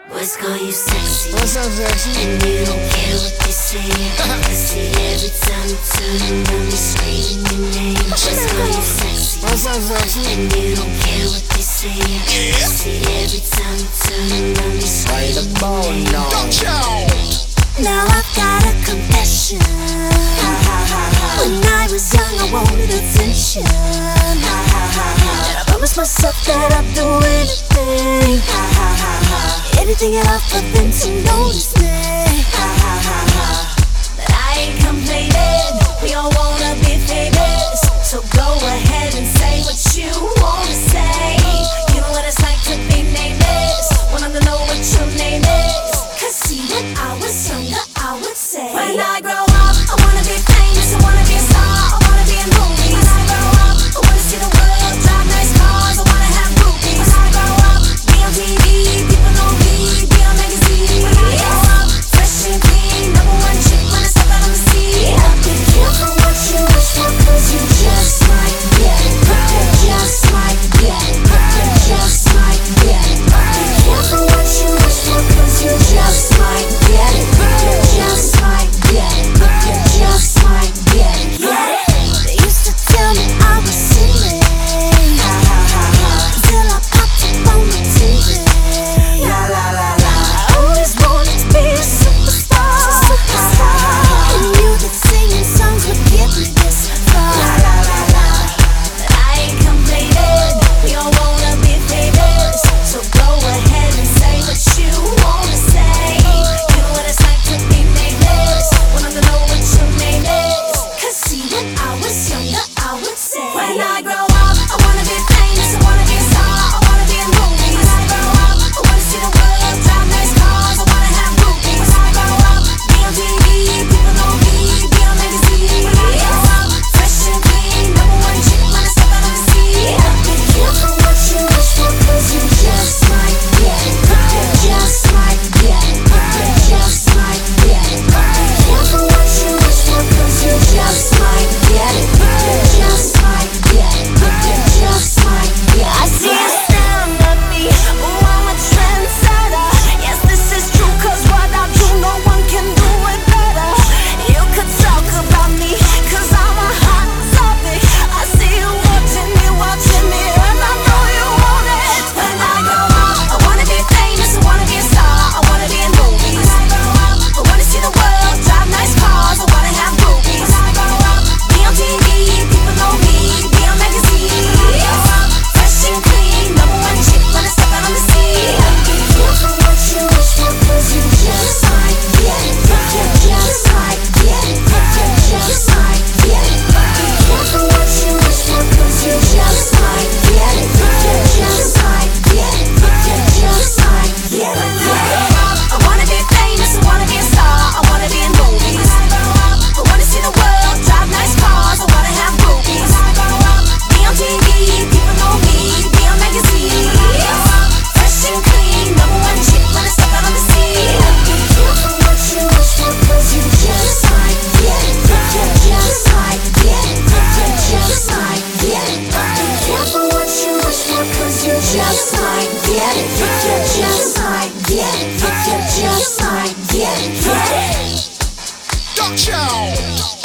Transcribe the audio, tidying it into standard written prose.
Boys call you sexy, What's up, sexy? and you don't care what they say. I see every time you turn around, you screaming your name. Boys call you sexy, What's up, sexy? and you don't care what they say. I see every time you turn around, you screaming your name. Now I've got a confession. When I was young, I wanted attention. And I promised myself that I'd do anything, anything at all for them to notice me. But I ain't complaining. We all wanna be famous, so go ahead and say what you wanna say. You know what it's like to be nameless. Want them to know what your name is. Cause see, when I was younger, I would say, when I grow up, I wanna be famous, I wanna be a star, I wanna be in movies. When I grow up, I wanna see the world, drive nice cars, I wanna have groupies. When I grow up, be on TV, people know me, be on magazines. When I grow up, fresh and clean, #1 chick when I step out on the scene. Be careful what you wish for, cause you just might get it. You just might get it. You just might get it. Be careful what you wish for, cause you just might get it. You just might get it. You just might get it. They used to tell me I was silly, till I popped up on the TV. I always wanted to be a superstar, and knew that singing songs would get me this far. But I ain't complaining. We all wanna be famous, so go ahead and say what you wanna say. You know what it's like to be nameless. Want them to know what your name is. Cause see, when I was younger, I would say, when I grow up, I wanna be famous, I wanna be a star, I wanna be in movies. When I grow up, I wanna see the world, drive nice cars, I wanna have groupies. When I grow up, be on TV, people know me, be on magazines. When I grow up, fresh and clean, #1 chick when I step out on the scene. Be careful what you wish for, cause you just might get it. You just might get it. You just might get it. Be careful what you wish for, cause you just might get it. You just might get it. You just might get it. I see you staring at me. Ooh, I'm a trendsetter. Yes, this is true, cause what I do, no one can do it better. You could talk about me, cause I'm a hot topic. I see you watching me, and I know you want it. When I grow up, I wanna be famous, I wanna be a star, I wanna be in movies. When I grow up, I wanna see the world, drive nice cars, I wanna have groupies. When I grow up, be on TV, people know me, be on magazines. Fresh and clean, #1 chick when I step out on the scene. Be careful what you wish for, cause you just might get it. You just might get it. You just might get it. Be careful what you wish for, cause you just might get it. You just might get it. You just might get it. I wanna be famous, I wanna be a star, I wanna be in movies. When I grow up, I wanna see the world, drive nice cars, I wanna have groupies. When I grow up, be on TV, people know me, be on magazines. Fresh and clean, #1 chick when I step out on the scene. Be careful what you wish for, cause you just might get it. You just might get it. You just might get it. Be careful what you wish for, cause you just might get it. You just might get it. You just might get it. Dutch out.